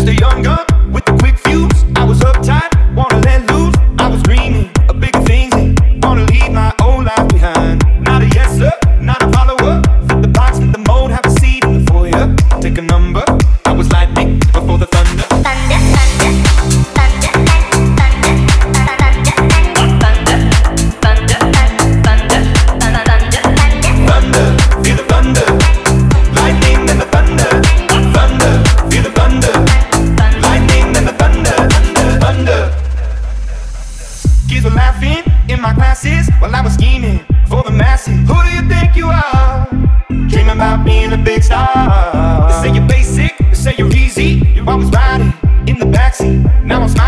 a young gun with a quick fuse. I was uptight, wanna let loose. I was dreaming of bigger things and wanna leave my old life behind. Not a yes sir, not a follower. Fit the box, fit the mold, have a seat in the foyer. Take a number. I was lightning before the thunder. While I was scheming for the masses. Who do you think you are? Dreaming about being a big star. They say you're basic, they say you're easy. You're always riding in the backseat. Now I'm smiling.